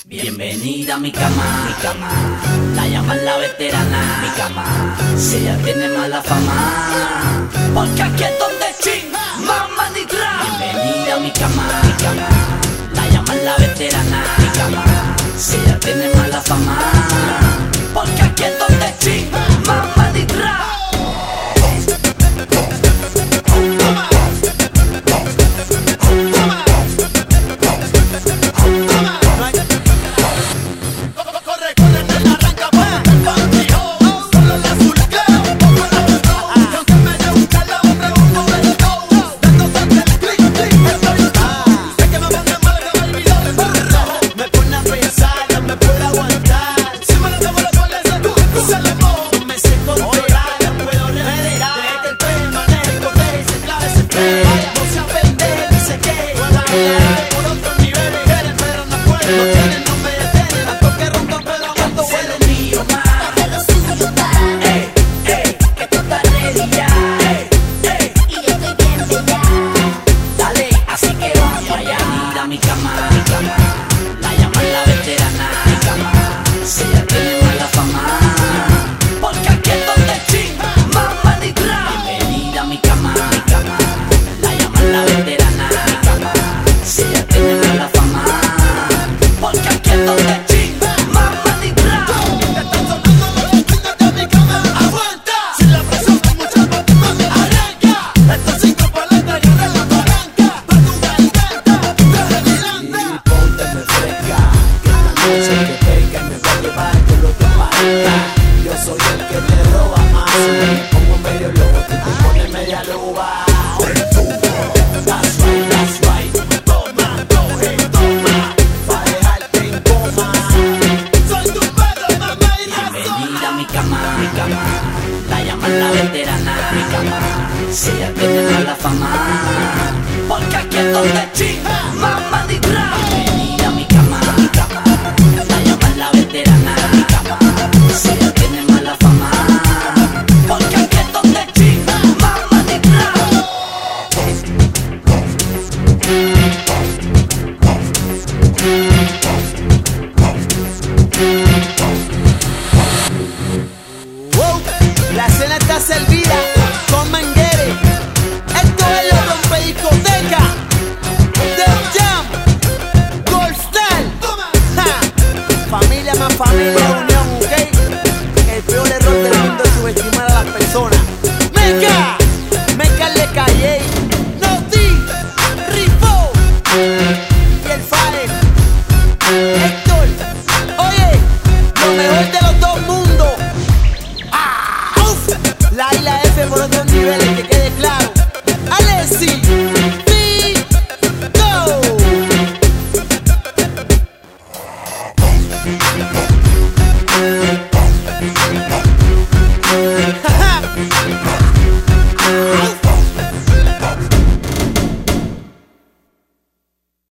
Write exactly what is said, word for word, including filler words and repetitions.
Bienvenida a mi cama, mi cama, la llaman la veterana, mi cama, si ella tiene mala fama, porque aquí es donde ching, mamá ni tra. Bienvenida a mi cama, mi cama, la llaman la veterana, mi cama, si ella tiene mala fama, porque aquí es donde ching, mamá ni tra. Si ella tiene mala fama, porque aquí es donde ching, mamá ni tra. Bienvenida a mi cama, mi cama, la llaman la veterana, mi cama. Si ella tiene mala fama, porque aquí es donde ching, mamá ni tra. Wow, la cena está servida con manguere. Esto es la rompediscoteca del Jam Gold Star. Familia más familia, unión, ok. El peor error del mundo es subestimar a las personas. Meca, Meca le callé, Noti, Rifo y el Fire.